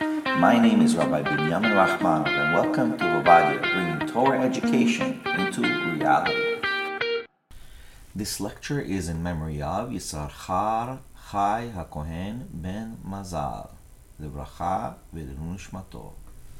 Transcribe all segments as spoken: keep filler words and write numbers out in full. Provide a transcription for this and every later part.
My name is Rabbi Binyamin Rahman, and welcome to Ovadia, bringing Torah education into reality. This lecture is in memory of Yisachar Chai HaKohen Ben Mazal, Livracha v'Leilui Nishmato.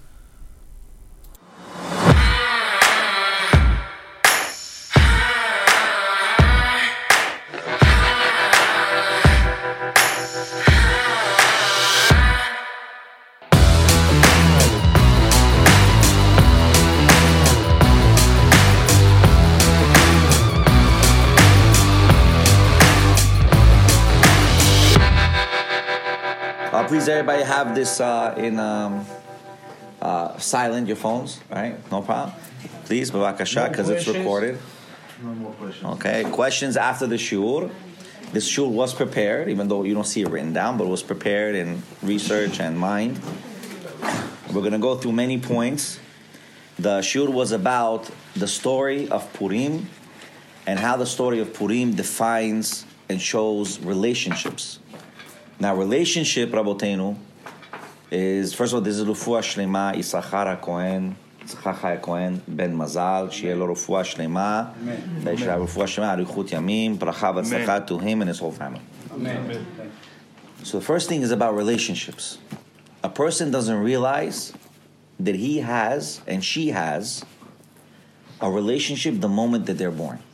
Uh, please, everybody, have this uh, in um, uh, silent, your phones, right? No problem. Please, b'vakasha, because it's recorded. No more questions. Okay, questions after the shiur. This shiur was prepared, even though you don't see it written down, but it was prepared in research and mind. We're going to go through many points. The shiur was about the story of Purim and how the story of Purim defines and shows relationships. Now, relationship, Rabotenu, is, first of all, this is Rufua Shlema, Yisachar HaKohen, Yisachar Chai HaKohen, Ben Mazal, Shieh Lo Rufua Shlema, that he should have Rufua Shlema, Arichut Yamim, Bracha V'Tzlacha to him and his whole family. Amen. So the first thing is about relationships. A person doesn't realize that he has, and she has, a relationship the moment that they're born.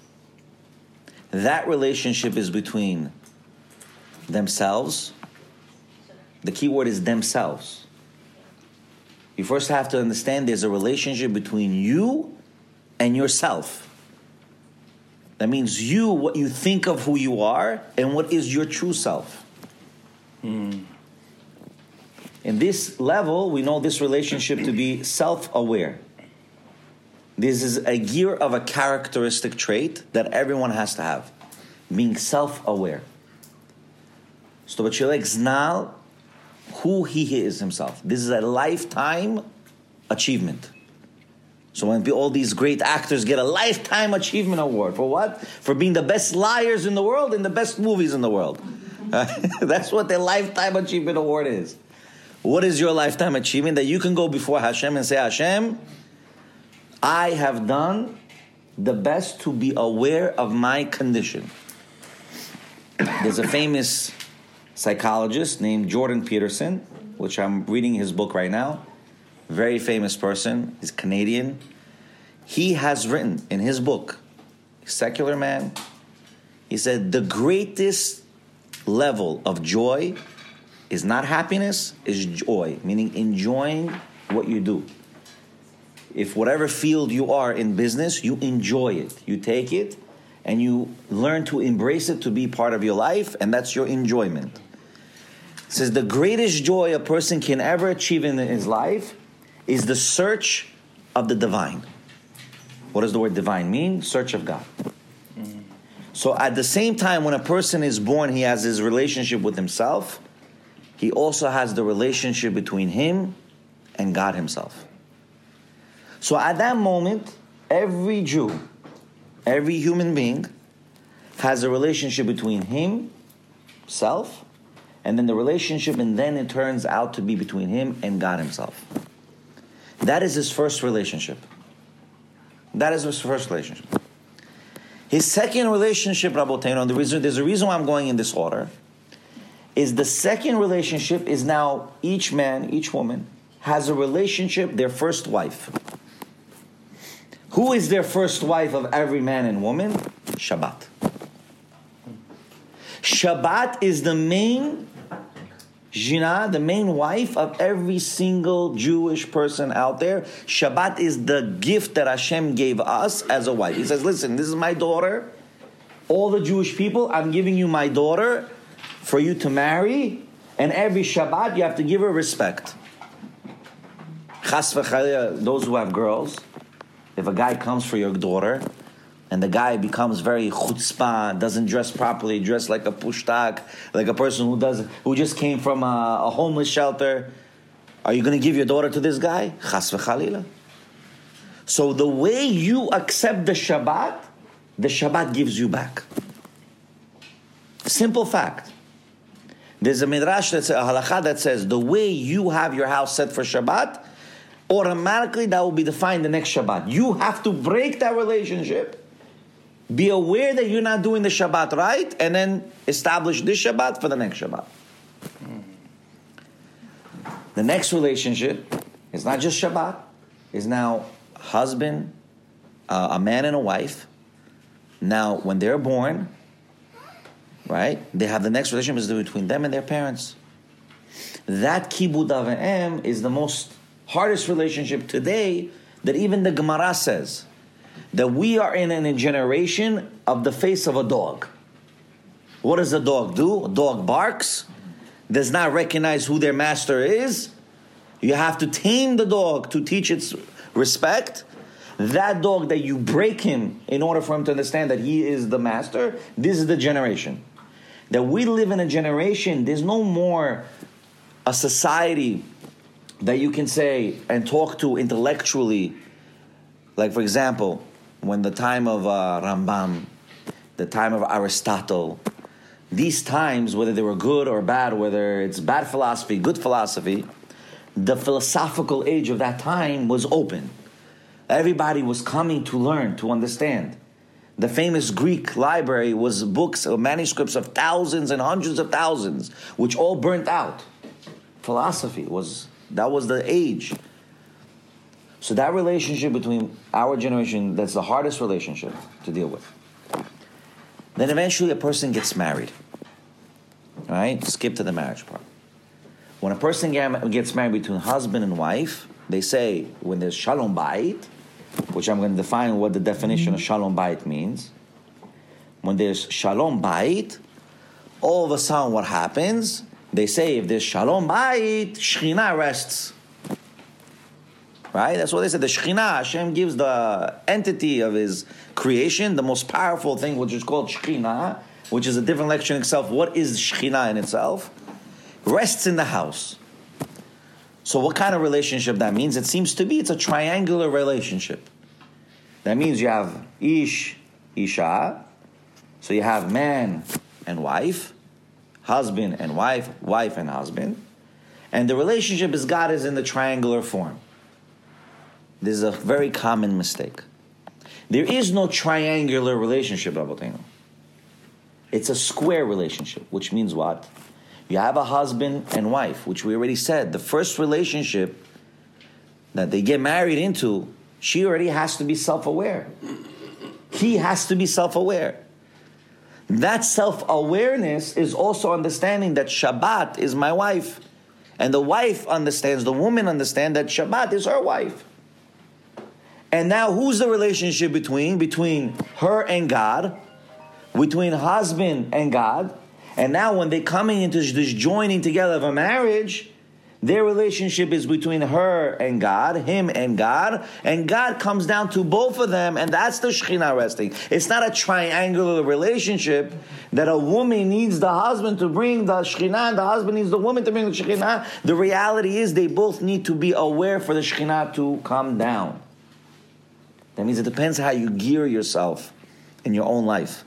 That relationship is between themselves. The key word is themselves. You first have to understand there's a relationship between you and yourself. That means you, what you think of who you are, and what is your true self. Mm. In this level, we know this relationship to be self-aware. This is a gear of a characteristic trait that everyone has to have, being self-aware. So the человек знал who he is himself. This is a lifetime achievement. So when all these great actors get a lifetime achievement award, for what? For being the best liars in the world and the best movies in the world. Uh, that's what their lifetime achievement award is. What is your lifetime achievement? That you can go before Hashem and say, Hashem, I have done the best to be aware of my condition. There's a famous psychologist named Jordan Peterson, which I'm reading his book right now. Very famous person. He's Canadian. He has written in his book, secular man, he said the greatest level of joy is not happiness, is joy, meaning enjoying what you do. If whatever field you are in business, you enjoy it. You take it and you learn to embrace it to be part of your life, and that's your enjoyment. It says the greatest joy a person can ever achieve in his life is the search of the divine. What does the word divine mean? Search of God. Mm. So at the same time, when a person is born, he has his relationship with himself. He also has the relationship between him and God himself. So at that moment, every Jew, every human being has a relationship between himself, and then the relationship, and then it turns out to be between him and God himself. That is his first relationship. That is his first relationship. His second relationship, Rabotenu, and the reason, there's a reason why I'm going in this order, is the second relationship is now each man, each woman, has a relationship, their first wife. Who is their first wife of every man and woman? Shabbat. Shabbat is the main Jina, the main wife of every single Jewish person out there. Shabbat is the gift that Hashem gave us as a wife. He says, listen, this is my daughter. All the Jewish people, I'm giving you my daughter for you to marry. And every Shabbat, you have to give her respect. Chas v'chalila, those who have girls, if a guy comes for your daughter, and the guy becomes very chutzpah, doesn't dress properly, dressed like a pushtak, like a person who does, who just came from a, a homeless shelter. Are you going to give your daughter to this guy? Chas v'chalila. So the way you accept the Shabbat, the Shabbat gives you back. Simple fact. There's a midrash, that's a halakha that says the way you have your house set for Shabbat, automatically that will be defined the next Shabbat. You have to break that relationship, be aware that you're not doing the Shabbat right, and then establish this Shabbat for the next Shabbat. The next relationship is not just Shabbat, is now husband, uh, a man and a wife. Now, when they're born, right, they have the next relationship is between them and their parents. That kibud av v'em is the most hardest relationship today, that even the Gemara says that we are in a generation of the face of a dog. What does a dog do? A dog barks, does not recognize who their master is. You have to tame the dog to teach its respect. That dog that you break him in order for him to understand that he is the master, this is the generation. That we live in a generation, there's no more a society that you can say and talk to intellectually. Like, for example, when the time of uh, Rambam, the time of Aristotle, these times, whether they were good or bad, whether it's bad philosophy, good philosophy, the philosophical age of that time was open. Everybody was coming to learn, to understand. The famous Greek library was books or manuscripts of thousands and hundreds of thousands, which all burnt out. Philosophy was, that was the age. So that relationship between our generation, that's the hardest relationship to deal with. Then eventually a person gets married. Right? Skip to the marriage part. When a person gets married between husband and wife, they say when there's shalom bayit, which I'm going to define what the definition of shalom bayit means. When there's shalom bayit, all of a sudden what happens? They say if there's shalom bayit, Shekhinah rests. Right? That's what they said. The Shekhinah, Hashem gives the entity of His creation, the most powerful thing, which is called Shekhinah, which is a different lecture in itself. What is Shekhinah in itself? Rests in the house. So what kind of relationship that means? It seems to be it's a triangular relationship. That means you have Ish, Isha. So you have man and wife, husband and wife, wife and husband. And the relationship is God is in the triangular form. This is a very common mistake. There is no triangular relationship, Rabbeinu. It's a square relationship, which means what? You have a husband and wife, which we already said. The first relationship that they get married into, she already has to be self-aware. He has to be self-aware. That self-awareness is also understanding that Shabbat is my wife. And the wife understands, the woman understands that Shabbat is her wife. And now who's the relationship between? Between her and God, between husband and God. And now when they're coming into this joining together of a marriage, their relationship is between her and God, him and God, and God comes down to both of them, and that's the Shekhinah resting. It's not a triangular relationship that a woman needs the husband to bring the Shekhinah, and the husband needs the woman to bring the Shekhinah. The reality is they both need to be aware for the Shekhinah to come down. That means it depends how you gear yourself in your own life.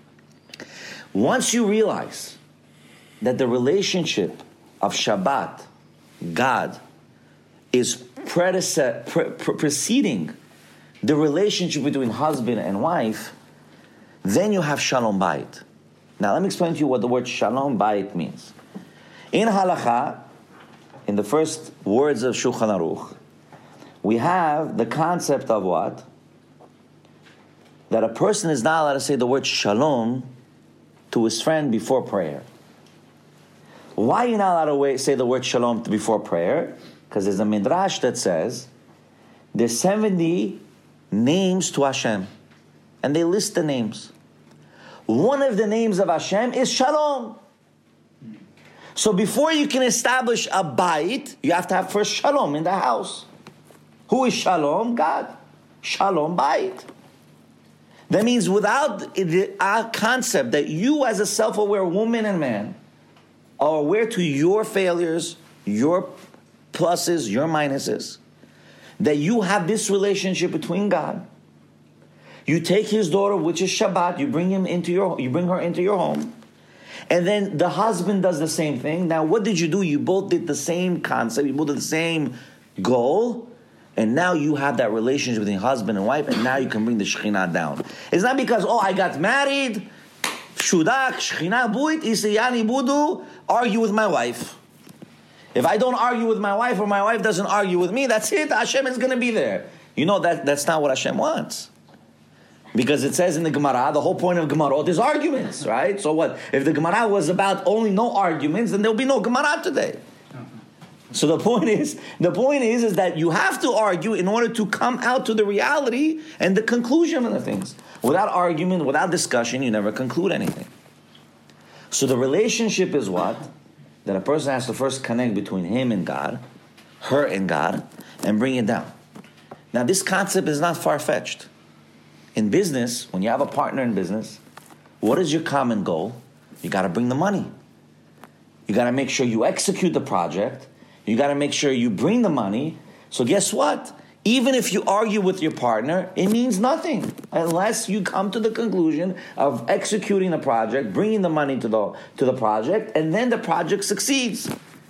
Once you realize that the relationship of Shabbat, God, is predece- pre- pre- preceding the relationship between husband and wife, then you have Shalom Bayit. Now let me explain to you what the word Shalom Bayit means. In Halakha, in the first words of Shulchan Aruch, we have the concept of what? That a person is not allowed to say the word Shalom to his friend before prayer. Why are you not allowed to say the word shalom before prayer? Because there's a midrash that says there's seventy names to Hashem. And they list the names. One of the names of Hashem is shalom. So before you can establish a bayit, you have to have first shalom in the house. Who is shalom? God. Shalom bayit. That means without the uh, concept that you as a self-aware woman and man are aware to your failures, your pluses, your minuses, that you have this relationship between God. You take his daughter, which is Shabbat, you bring him into your, you bring her into your home, And then the husband does the same thing. Now, what did you do? You both did the same concept. You both did the same goal. And now you have that relationship between husband and wife, and now you can bring the Shekhinah down. It's not because, oh, I got married, Shudak, Shekhinah, Buit, Isiyani, Budu, argue with my wife. If I don't argue with my wife, or my wife doesn't argue with me, that's it. Hashem is going to be there. You know, that that's not what Hashem wants. Because it says in the Gemara, the whole point of Gemarot is arguments, right? So what? If the Gemara was about only no arguments, then there'll be no Gemara today. So the point is, the point is, is that you have to argue in order to come out to the reality and the conclusion of the things. Without argument, without discussion, you never conclude anything. So the relationship is what? That a person has to first connect between him and God, her and God, and bring it down. Now this concept is not far-fetched. In business, when you have a partner in business, what is your common goal? You got to bring the money. You got to make sure you execute the project. You got to make sure you bring the money. So guess what? Even if you argue with your partner, it means nothing unless you come to the conclusion of executing the project, bringing the money to the to the project, and then the project succeeds.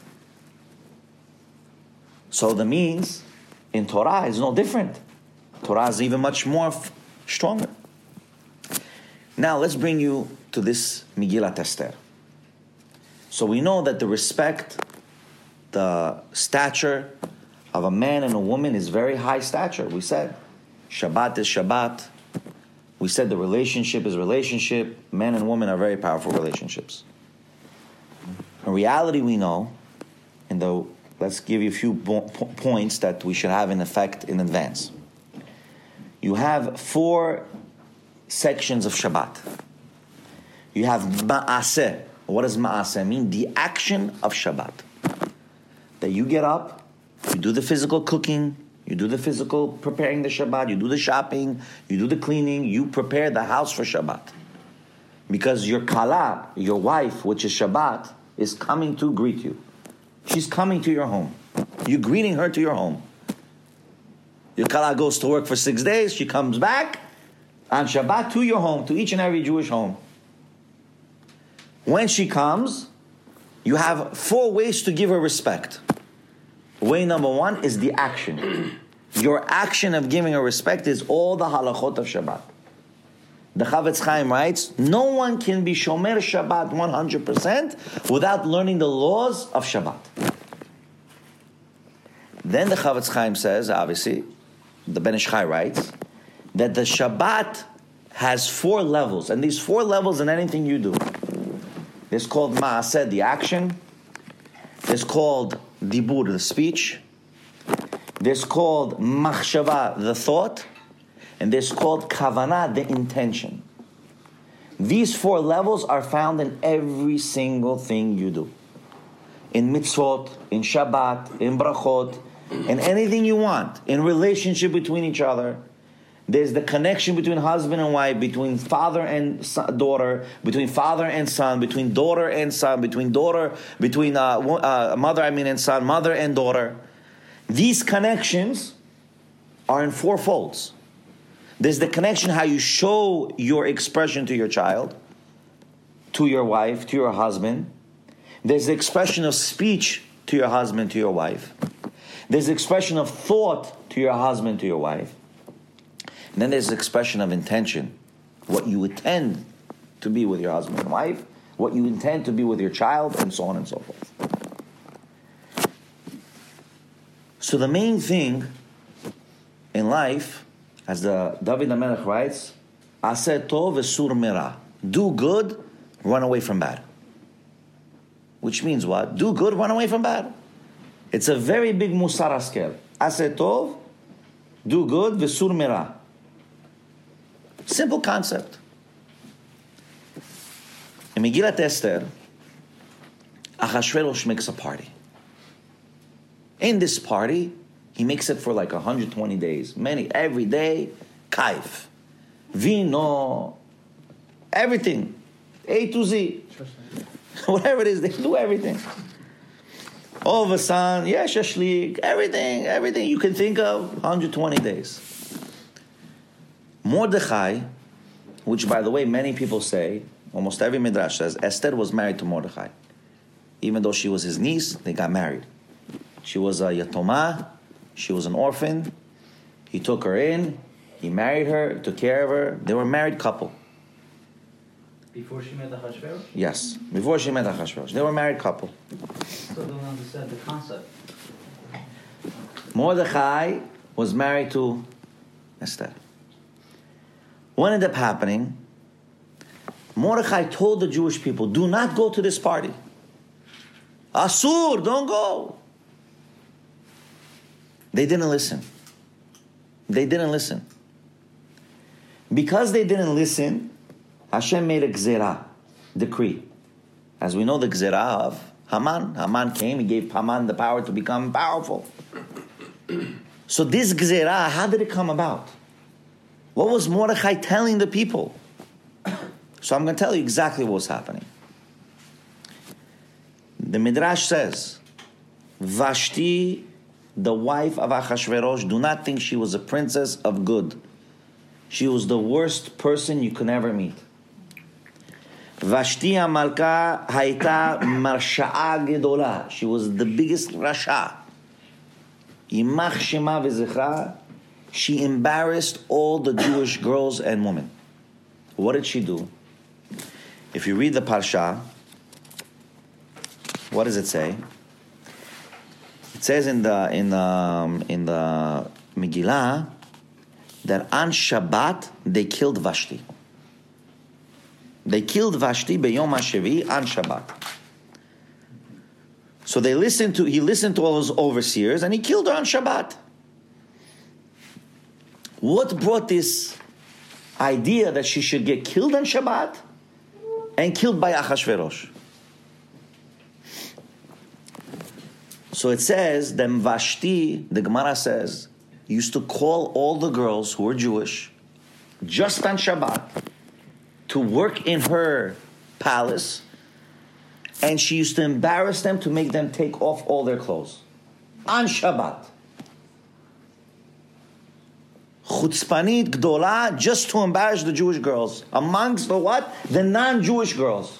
So the means in Torah is no different. Torah is even much more f- stronger. Now let's bring you to this Megillat Esther. So we know that the respect, the stature of a man and a woman is very high stature. We said Shabbat is Shabbat. We said the relationship is relationship. Men and women are very powerful relationships. In reality, we know, and the, let's give you a few bo- points that we should have in effect in advance. You have four sections of Shabbat. You have Ma'aseh. What does Ma'aseh mean? The action of Shabbat. That you get up, you do the physical cooking, you do the physical preparing the Shabbat, you do the shopping, you do the cleaning, you prepare the house for Shabbat. Because your Kala, your wife, which is Shabbat, is coming to greet you. She's coming to your home. You're greeting her to your home. Your Kala goes to work for six days, she comes back on Shabbat to your home, to each and every Jewish home. When she comes, you have four ways to give her respect. Way number one is the action. Your action of giving her respect is all the halachot of Shabbat. The Chavetz Chaim writes, no one can be shomer Shabbat one hundred percent without learning the laws of Shabbat. Then the Chavetz Chaim says, obviously, the Ben Ish Chai writes, that the Shabbat has four levels, and these four levels in anything you do. It's called Ma'aseh, the action. It's called Dibur, the speech. There's called Machshava, the thought. And there's called Kavanah, the intention. These four levels are found in every single thing you do. In mitzvot, in Shabbat, in brachot, in anything you want. In relationship between each other. There's the connection between husband and wife, between father and son, daughter, between father and son, between daughter and son, between daughter, between uh, uh, mother, I mean, and son, mother and daughter. These connections are in four folds. There's the connection how you show your expression to your child, to your wife, to your husband. There's the expression of speech to your husband, to your wife. There's the expression of thought to your husband, to your wife. And then there's the expression of intention, what you intend to be with your husband and wife, what you intend to be with your child, and so on and so forth. So the main thing in life, as the David HaMelech writes, Aseh tov v'sur merah. Do good, run away from bad. Which means what? Do good, run away from bad. It's a very big musar haskel. Aseh tov, do good, v'sur merah. Simple concept. In Megillat Esther, Achashverosh makes a party. In this party, he makes it for like one hundred twenty days. Many, every day, kaif, vino, everything, A to Z. Whatever it is, they do everything. All of a sudden, yeah, shashlik, everything, everything you can think of, one hundred twenty days. Mordechai, which by the way, many people say, almost every midrash says, Esther was married to Mordechai. Even though she was his niece, they got married. She was a yatomah, she was an orphan. He took her in, he married her, took care of her. They were a married couple. Before she met Achashverosh? Yes, before she met Achashverosh. They were a married couple. So I don't understand the concept. Mordechai was married to Esther. What ended up happening? Mordechai told the Jewish people, do not go to this party. Asur, don't go. They didn't listen. They didn't listen. Because they didn't listen, Hashem made a gzerah, decree. As we know the gzerah of Haman. Haman came, he gave Haman the power to become powerful. So this gzerah, how did it come about? What was Mordechai telling the people? So I'm going to tell you exactly what was happening. The Midrash says, Vashti, the wife of Achashverosh, do not think she was a princess of good. She was the worst person you could ever meet. Vashti HaMalka Haita Marsha'a Gedola. She was the biggest Rasha. Yimach Shema V'Zecha. She embarrassed all the Jewish girls and women. What did she do? If you read the Parsha, what does it say? It says in the in the um, in the Megillah that on Shabbat they killed Vashti. They killed Vashti beyom HaShevi on Shabbat. So they listened to he listened to all his overseers and he killed her on Shabbat. What brought this idea that she should get killed on Shabbat and killed by Achashverosh? So it says that Vashti, the Gemara says, used to call all the girls who were Jewish just on Shabbat to work in her palace, and she used to embarrass them to make them take off all their clothes on Shabbat. Chutzpanit Gdola, just to embarrass the Jewish girls. Amongst the what? The non-Jewish girls.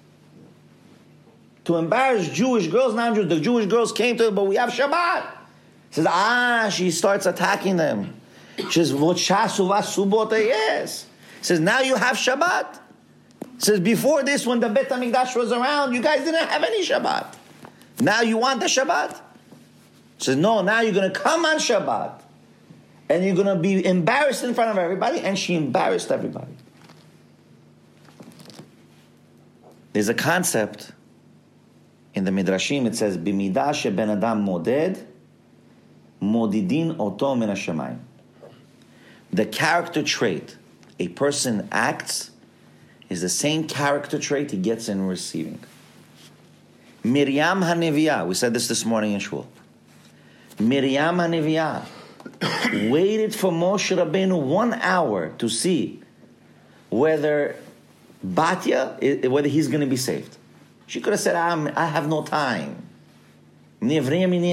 To embarrass Jewish girls, non-Jewish. The Jewish girls came to her, but we have Shabbat. Says, ah, she starts attacking them. She says, Vot shasuva subota, yes. Says, now you have Shabbat. Says, before this, when the Bet HaMikdash was around, you guys didn't have any Shabbat. Now you want the Shabbat? Says, no, now you're going to come on Shabbat. And you're going to be embarrassed in front of everybody. And she embarrassed everybody. There's a concept in the Midrashim. It says, Bimidah sheben adam moded, modidin oto min hashamayim. The character trait a person acts is the same character trait he gets in receiving. Miriam HaNeviah, we said this this morning in Shul. Miriam HaNeviah waited for Moshe Rabbeinu one hour to see whether Batya, whether he's going to be saved. She could have said, I'm, I have no time. Let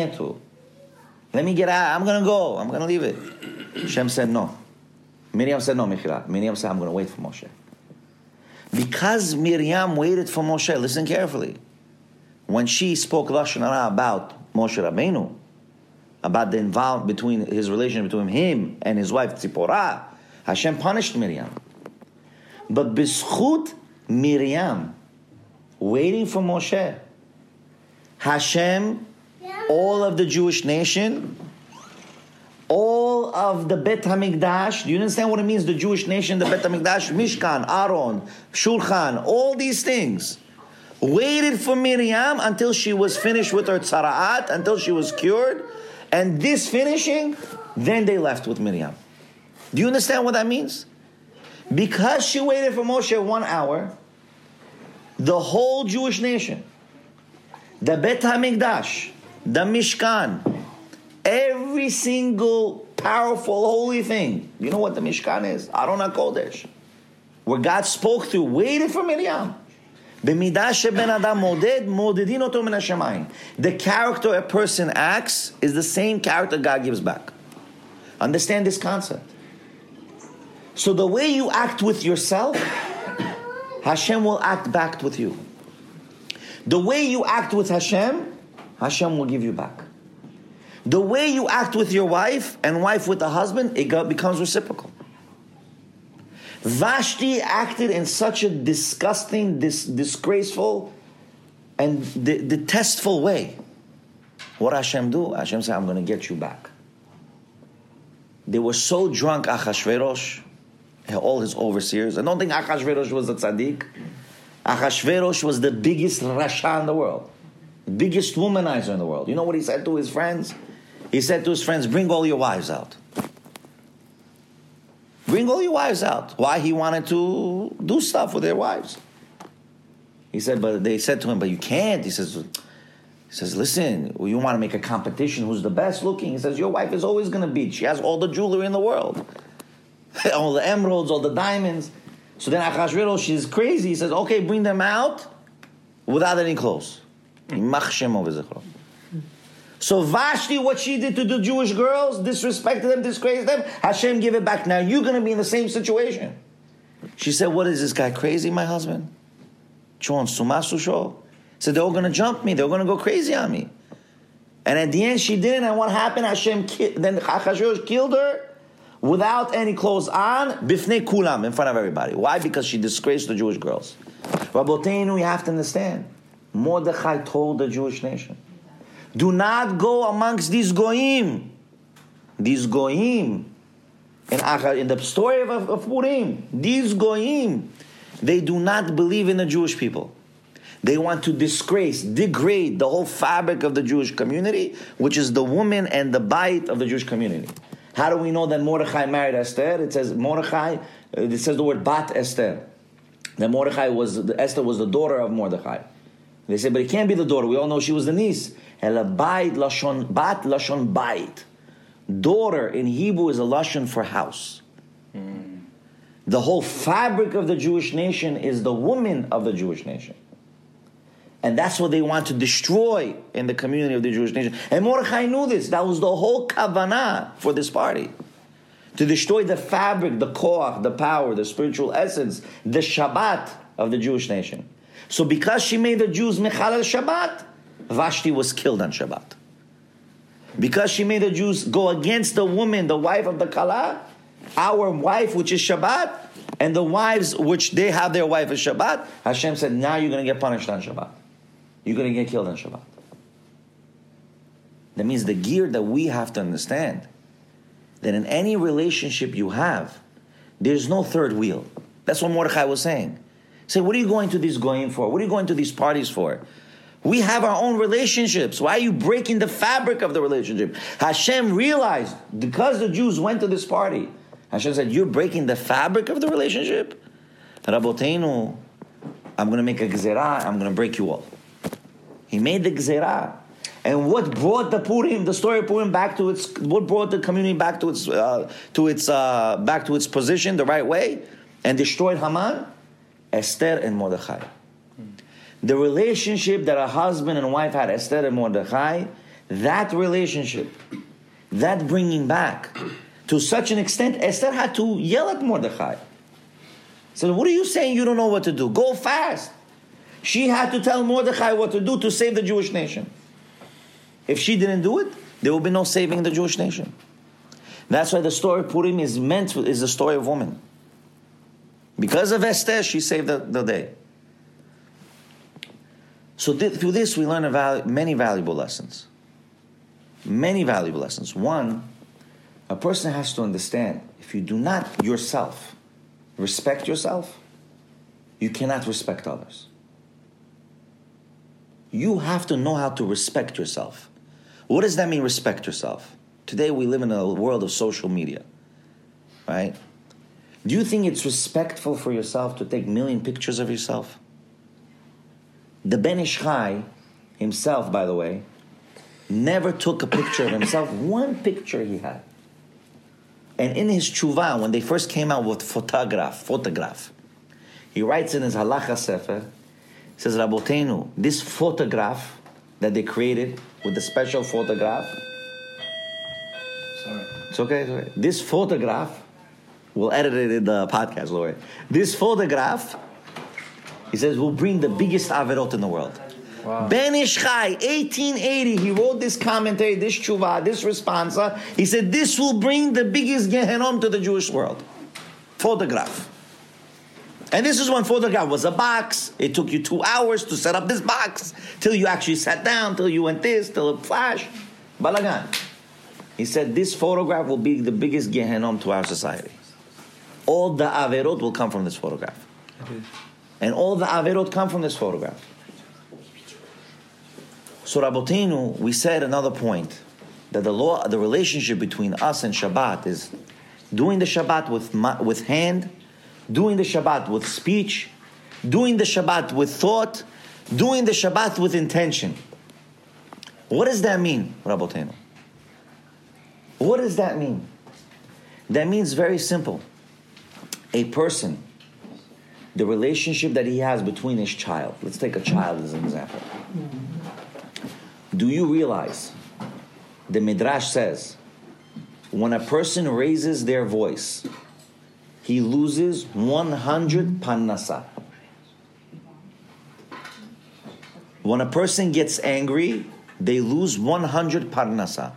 me get out. I'm going to go. I'm going to leave it. Hashem said no. Miriam said no, Michila. Miriam said, I'm going to wait for Moshe. Because Miriam waited for Moshe, listen carefully. When she spoke Lashon Hara about Moshe Rabbeinu, about the involvement between his relationship between him and his wife Tzipporah, Hashem punished Miriam. But b'schut Miriam waiting for Moshe, Hashem, all of the Jewish nation, all of the Bet HaMikdash, do you understand what it means, the Jewish nation, the Bet HaMikdash, Mishkan, Aaron, Shulchan, all these things, waited for Miriam until she was finished with her tzara'at, until she was cured, and this finishing, then they left with Miriam. Do you understand what that means? Because she waited for Moshe one hour, the whole Jewish nation, the Bet HaMikdash, the Mishkan, every single powerful holy thing. You know what the Mishkan is? Aron HaKodesh. Where God spoke through, waited for Miriam. The character a person acts is the same character God gives back. Understand this concept. So the way you act with yourself Hashem will act back with you. The way you act with Hashem, Hashem will give you back. The way you act with your wife and wife with the husband, it becomes reciprocal. Vashti acted in such a disgusting, dis- disgraceful, and de- detestful way. What Hashem do? Hashem said, I'm going to get you back. They were so drunk, Achashverosh, all his overseers. I don't think Achashverosh was a tzaddik. Achashverosh was the biggest rasha in the world. The biggest womanizer in the world. You know what he said to his friends? He said to his friends, bring all your wives out. Bring all your wives out. Why? He wanted to do stuff with their wives. He said, but they said to him, but you can't. He says, he says, listen, you want to make a competition, who's the best looking? He says, your wife is always going to beat. She has all the jewelry in the world. All the emeralds, all the diamonds. So then Achashverosh, she's crazy. He says, okay, bring them out without any clothes. So Vashti, what she did to the Jewish girls, disrespected them, disgraced them, Hashem gave it back. Now you're going to be in the same situation. She said, what is this guy, crazy, my husband? Chon Sumasu show. Said, they're all going to jump me. They're going to go crazy on me. And at the end, she didn't. And what happened? Hashem, ki- then Achashverosh killed her without any clothes on, bifnei kulam, in front of everybody. Why? Because she disgraced the Jewish girls. Rabboteinu, you have to understand. Mordechai told the Jewish nation, do not go amongst these goyim. These goyim. In, in the story of, of Purim, these goyim, they do not believe in the Jewish people. They want to disgrace, degrade the whole fabric of the Jewish community, which is the woman and the bite of the Jewish community. How do we know that Mordechai married Esther? It says Mordechai, it says the word Bat Esther. That Mordechai was, Esther was the daughter of Mordechai. They say, but it can't be the daughter. We all know she was the niece. Ela bait lashon, bat lashon bait. Daughter in Hebrew is a lashon for house. Mm. The whole fabric of the Jewish nation is the woman of the Jewish nation. And that's what they want to destroy in the community of the Jewish nation. And Mordechai knew this. That was the whole kavanah for this party. To destroy the fabric, the koach, the power, the spiritual essence, the Shabbat of the Jewish nation. So because she made the Jews mechalel Shabbat, Vashti was killed on Shabbat. Because she made the Jews go against the woman, the wife of the Kala, our wife, which is Shabbat, and the wives, which they have their wife as Shabbat, Hashem said, now you're going to get punished on Shabbat. You're going to get killed on Shabbat. That means the gear that we have to understand, that in any relationship you have, there's no third wheel. That's what Mordechai was saying. Say, what are you going to these goyim for? What are you going to these parties for? We have our own relationships. Why are you breaking the fabric of the relationship? Hashem realized, because the Jews went to this party, Hashem said, you're breaking the fabric of the relationship? Rabboteinu, I'm going to make a gzerah, I'm going to break you all. He made the gzerah. And what brought the Purim, the story of Purim, back to its, what brought the community back to its, uh, to its, uh, back to its position the right way, and destroyed Haman? Esther and Mordechai. The relationship that a husband and wife had, Esther and Mordechai, that relationship, that bringing back, to such an extent, Esther had to yell at Mordechai. So, what are you saying? You don't know what to do. Go fast. She had to tell Mordechai what to do to save the Jewish nation. If she didn't do it, there will be no saving the Jewish nation. That's why the story of Purim is meant, is the story of woman. Because of Esther, she saved the, the day. So th- through this, we learn a val- many valuable lessons. Many valuable lessons. One, a person has to understand, if you do not yourself respect yourself, you cannot respect others. You have to know how to respect yourself. What does that mean, respect yourself? Today we live in a world of social media, right? Do you think it's respectful for yourself to take a million pictures of yourself? The Ben Ish Chai himself, by the way, never took a picture of himself. One picture he had. And in his tshuva, when they first came out with photograph, photograph, he writes in his Halacha Sefer, he says, Rabboteinu, this photograph that they created with the special photograph, Sorry. it's okay, it's okay. This photograph, we'll edit it in the podcast, Lord. This photograph He says, will bring the biggest averot in the world. Wow. Ben Ish Chai, eighteen eighty, he wrote this commentary, this tshuva, this responsa. He said, this will bring the biggest Gehenom to the Jewish world. Photograph. And this is when photograph was a box. It took you two hours to set up this box, till you actually sat down, till you went this, till it flashed. Balagan. He said, this photograph will be the biggest Gehenom to our society. All the averot will come from this photograph. And all the averot come from this photograph. So Rabotenu, we said another point, that the law, the relationship between us and Shabbat is doing the Shabbat with with hand, doing the Shabbat with speech, doing the Shabbat with thought, doing the Shabbat with intention. What does that mean, Rabotenu? What does that mean? That means very simple. A person, the relationship that he has between his child. Let's take a child as an example. Do you realize, the Midrash says, when a person raises their voice, he loses one hundred parnasa. When a person gets angry, they lose one hundred parnasa.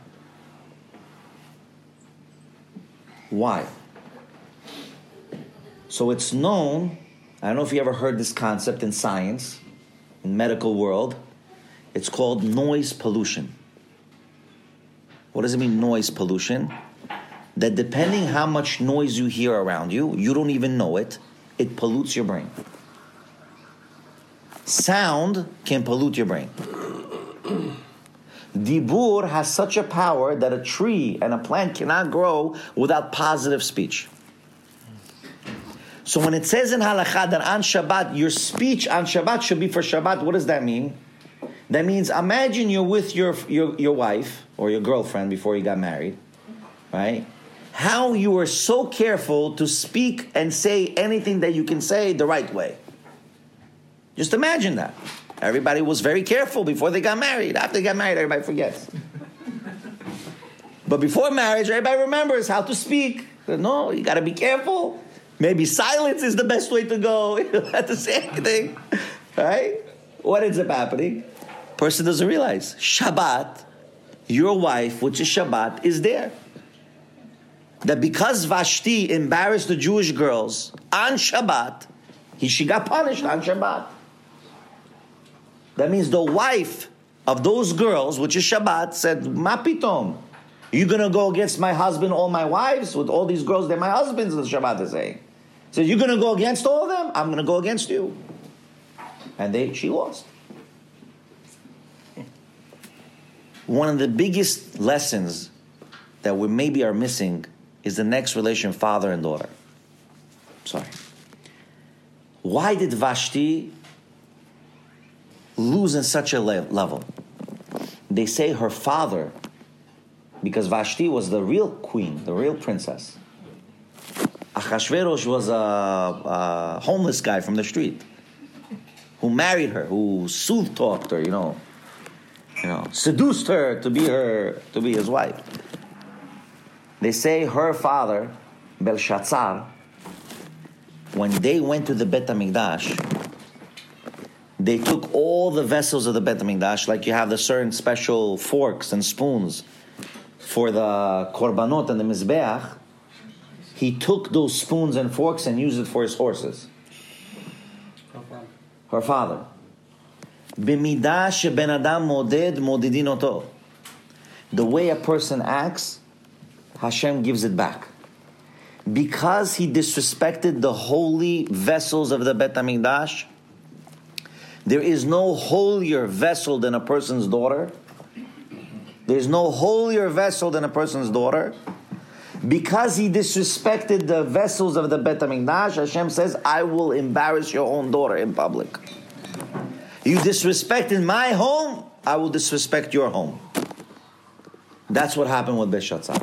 Why? So it's known, I don't know if you ever heard this concept in science, in medical world, it's called noise pollution. What does it mean, noise pollution? That depending how much noise you hear around you, you don't even know it, it pollutes your brain. Sound can pollute your brain. Dibur has such a power that a tree and a plant cannot grow without positive speech. So when it says in halakha that on Shabbat, your speech on Shabbat should be for Shabbat, what does that mean? That means imagine you're with your, your, your wife or your girlfriend before you got married, right? How you were so careful to speak and say anything that you can say the right way. Just imagine that. Everybody was very careful before they got married. After they got married, everybody forgets. But before marriage, everybody remembers how to speak. No, you got to be careful. Maybe silence is the best way to go. You don't have to say anything. Right? What ends up happening? Person doesn't realize. Shabbat, your wife, which is Shabbat, is there. That because Vashti embarrassed the Jewish girls on Shabbat, he, she got punished on Shabbat. That means the wife of those girls, which is Shabbat, said, Ma pitom, you going to go against my husband, all my wives? With all these girls, they're my husbands, the Shabbat is saying. So you're going to go against all of them? I'm going to go against you. And they, she lost. One of the biggest lessons that we maybe are missing is the next relation, father and daughter. Sorry. Why did Vashti lose in such a le- level? They say her father, because Vashti was the real queen, the real princess. Achashverosh was a, a homeless guy from the street who married her, who sooth-talked her, you know, you know, seduced her to be her, to be his wife. They say her father, Belshazzar, when they went to the Bet HaMikdash, they took all the vessels of the Bet HaMikdash, like you have the certain special forks and spoons for the korbanot and the mizbeach. He took those spoons and forks and used it for his horses. Her father. B'midah sheben adam moded modidin oto. The way a person acts, Hashem gives it back. Because he disrespected the holy vessels of the Bet HaMikdash, there is no holier vessel than a person's daughter. There's no holier vessel than a person's daughter. Because he disrespected the vessels of the Bet HaMikdash, Hashem says, I will embarrass your own daughter in public. You disrespected my home, I will disrespect your home. That's what happened with Belshazzar.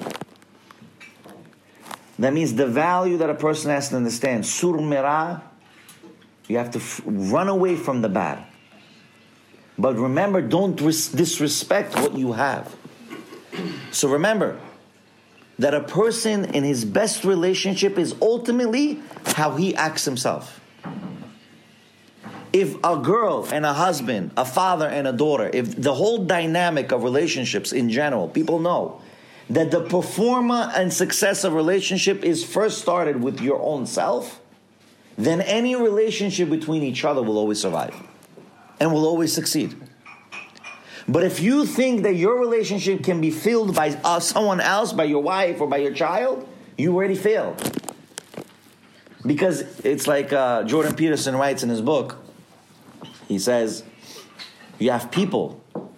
That means the value that a person has to understand. Sur Merah, you have to f- run away from the bad. But remember, don't ris- disrespect what you have. So remember that a person in his best relationship is ultimately how he acts himself. If a girl and a husband, a father and a daughter, if the whole dynamic of relationships in general, people know that the performa and success of relationship is first started with your own self, then any relationship between each other will always survive and will always succeed. But if you think that your relationship can be filled by uh, someone else, by your wife or by your child, you already failed. Because it's like uh, Jordan Peterson writes in his book, he says, you have people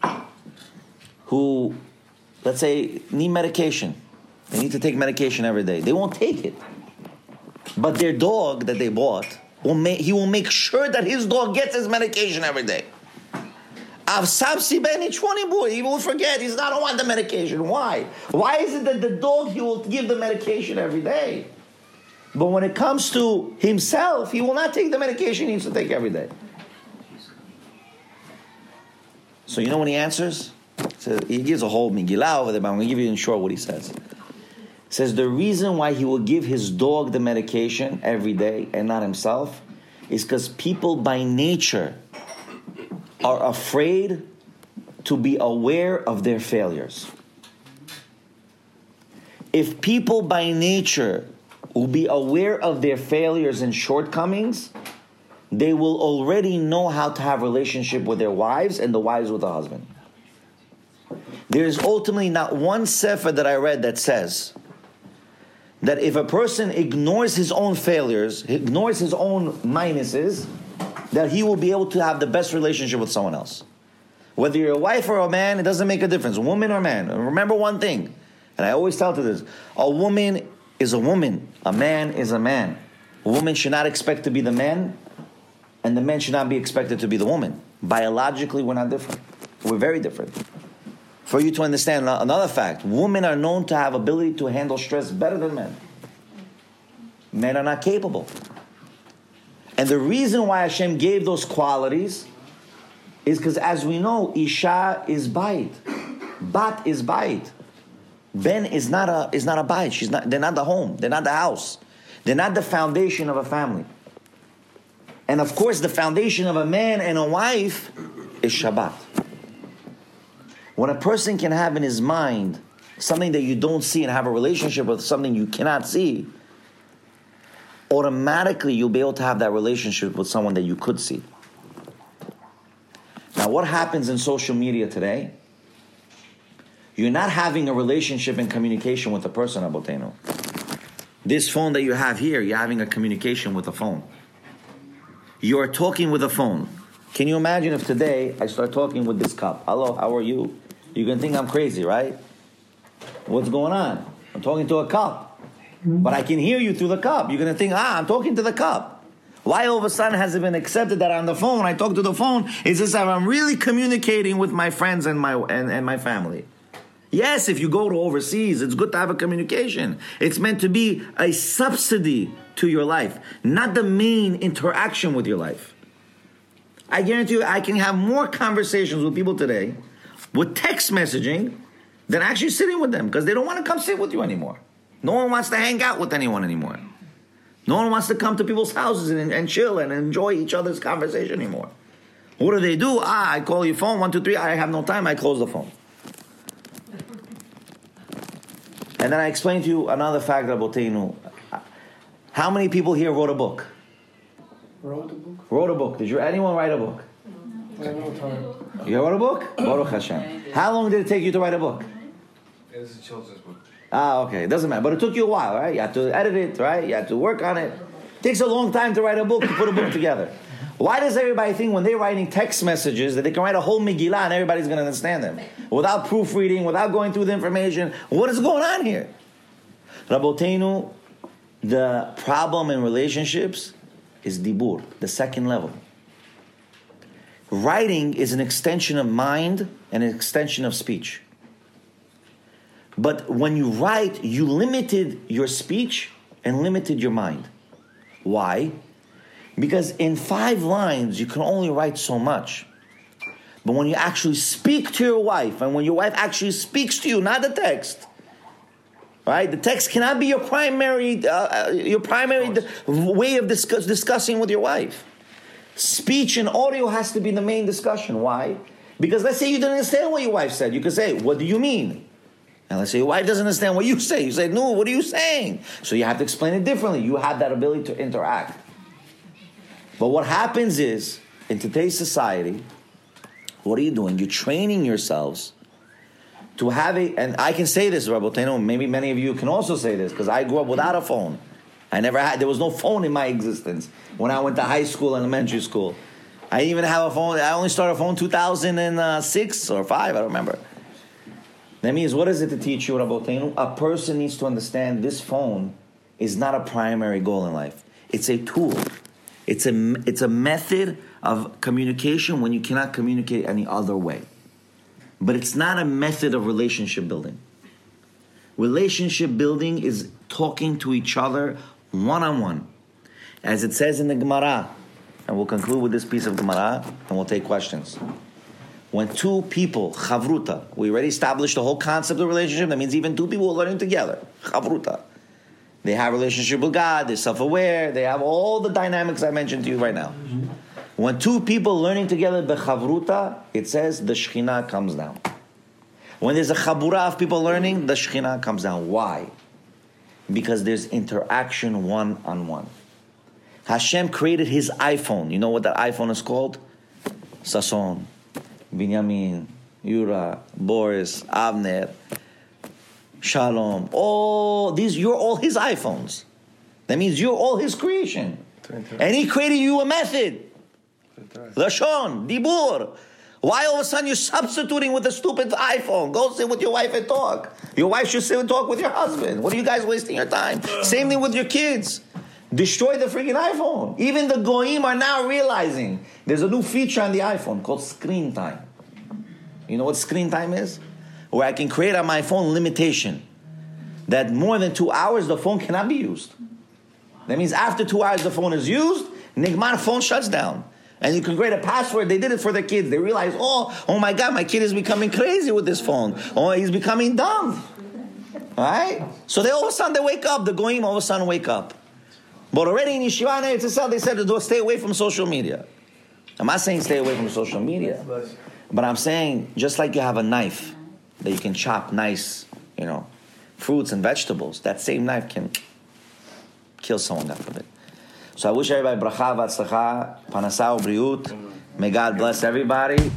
who, let's say, need medication. They need to take medication every day. They won't take it. But their dog that they bought, will make, he will make sure that his dog gets his medication every day. He will forget. He says, I don't want the medication. Why? Why is it that the dog, he will give the medication every day? But when it comes to himself, he will not take the medication he needs to take every day. So you know when he answers? So he gives a whole Megillah over there, but I'm going to give you in short what he says. He says the reason why he will give his dog the medication every day and not himself is because people by nature are afraid to be aware of their failures. If people by nature will be aware of their failures and shortcomings, they will already know how to have a relationship with their wives and the wives with the husband. There's ultimately not one sefer that I read that says that if a person ignores his own failures, ignores his own minuses, that he will be able to have the best relationship with someone else. Whether you're a wife or a man, it doesn't make a difference, woman or man. Remember one thing, and I always tell to this, a woman is a woman, a man is a man. A woman should not expect to be the man, and the man should not be expected to be the woman. Biologically, we're not different. We're very different. For you to understand another fact, women are known to have ability to handle stress better than men. Men are not capable. And the reason why Hashem gave those qualities is because, as we know, Isha is Bait. Bat is Bait. Ben is not a is not a Bait. She's not. They're not the home. They're not the house. They're not the foundation of a family. And of course, the foundation of a man and a wife is Shabbat. When a person can have in his mind something that you don't see and have a relationship with something you cannot see, automatically you'll be able to have that relationship with someone that you could see. Now, what happens in social media today? You're not having a relationship and communication with the person, Aboteno. This phone that you have here, you're having a communication with the phone. You're talking with a phone. Can you imagine if today I start talking with this cup? Hello, how are you? You're going to think I'm crazy, right? What's going on? I'm talking to a cup. But I can hear you through the cup. You're going to think, ah, I'm talking to the cup. Why all of a sudden has it been accepted that on the phone, when I talk to the phone, is this how I'm really communicating with my friends and my and, and my family? Yes, if you go to overseas, it's good to have a communication. It's meant to be a subsidy to your life, not the main interaction with your life. I guarantee you, I can have more conversations with people today with text messaging than actually sitting with them, because they don't want to come sit with you anymore. No one wants to hang out with anyone anymore. No one wants to come to people's houses and, and chill and enjoy each other's conversation anymore. What do they do? Ah, I call your phone, one, two, three, I have no time, I close the phone. And then I explained to you another fact about Teinu. How many people here wrote a book? Wrote a book? Wrote a book. Did you anyone write a book? I know time. You wrote a book? Baruch Hashem. How long did it take you to write a book? It's a children's book. Ah, okay. It doesn't matter. But it took you a while, right? You had to edit it, right? You had to work on it. It takes a long time to write a book, to put a book together. Why does everybody think when they're writing text messages that they can write a whole Megillah and everybody's going to understand them? Without proofreading, without going through the information. What is going on here? Rabotenu, the problem in relationships is dibur, the second level. Writing is an extension of mind and an extension of speech. But when you write, you limited your speech and limited your mind. Why? Because in five lines, you can only write so much. But when you actually speak to your wife, and when your wife actually speaks to you, not the text, right? The text cannot be your primary, uh, your primary d- way of discuss, discussing with your wife. Speech and audio has to be the main discussion. Why? Because let's say you didn't understand what your wife said. You could say, what do you mean? And let's say your wife doesn't understand what you say. You say, no, what are you saying? So you have to explain it differently. You have that ability to interact. But what happens is, in today's society, what are you doing? You're training yourselves to have a, and I can say this, Raboteno, maybe many of you can also say this, because I grew up without a phone. I never had, there was no phone in my existence when I went to high school, elementary school. I didn't even have a phone. I only started a phone two thousand six or five, I don't remember. That means, what is it to teach you, Rabotenu? A person needs to understand this phone is not a primary goal in life. It's a tool. It's a, it's a method of communication when you cannot communicate any other way. But it's not a method of relationship building. Relationship building is talking to each other one-on-one. As it says in the Gemara, and we'll conclude with this piece of Gemara, and we'll take questions. When two people, chavruta, we already established the whole concept of relationship. That means even two people are learning together. Chavruta. They have a relationship with God. They're self-aware. They have all the dynamics I mentioned to you right now. Mm-hmm. When two people learning together bechavruta, it says the Shekhinah comes down. When there's a chabura of people learning, the Shekhinah comes down. Why? Because there's interaction one-on-one. Hashem created his iPhone. You know what that iPhone is called? Sason, Binyamin, Yura, Boris, Avner, Shalom. All these, you're all his iPhones. That means you're all his creation. And he created you a method. Lashon, Dibur. Why all of a sudden you're substituting with a stupid iPhone? Go sit with your wife and talk. Your wife should sit and talk with your husband. What are you guys wasting your time? Same thing with your kids. Destroy the freaking iPhone. Even the Goyim are now realizing there's a new feature on the iPhone called screen time. You know what screen time is? Where I can create on my phone limitation. That more than two hours the phone cannot be used. That means after two hours the phone is used, Nigmar phone shuts down. And you can create a password. They did it for their kids. They realize, oh, oh my God, my kid is becoming crazy with this phone. Oh, he's becoming dumb. All right? So they all of a sudden they wake up. The Goyim all of a sudden wake up. But already in Yeshiva and Eretz Yisrael, they said to stay away from social media. I'm not saying stay away from social media. But I'm saying, just like you have a knife that you can chop nice, you know, fruits and vegetables, that same knife can kill someone, God forbid. So I wish everybody bracha v'atzlacha, panasa u'briut. May God bless everybody.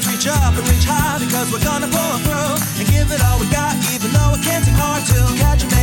We're gonna pull through and give it all we got, even though it can't seem hard to catch 'em.